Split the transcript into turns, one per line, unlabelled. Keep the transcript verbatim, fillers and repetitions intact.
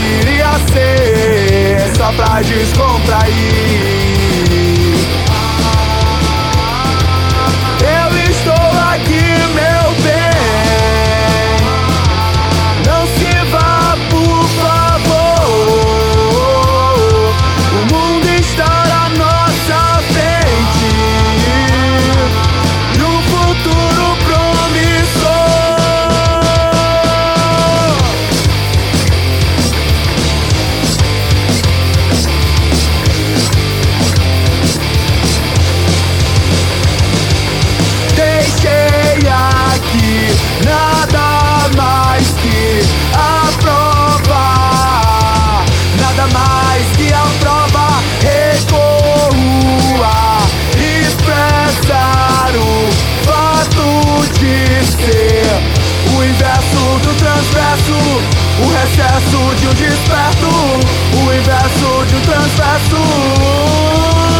queria ser só pra descontrair. Eu estou aqui, meu bem, não se vá, por favor. O mundo está na nossa frente e um futuro promissor. Deixei aqui nada mais que a prova, nada mais que a prova. Recorro a expressar o fato de ser o inverso do transverso, o recesso de um desperto, o inverso de um transverso.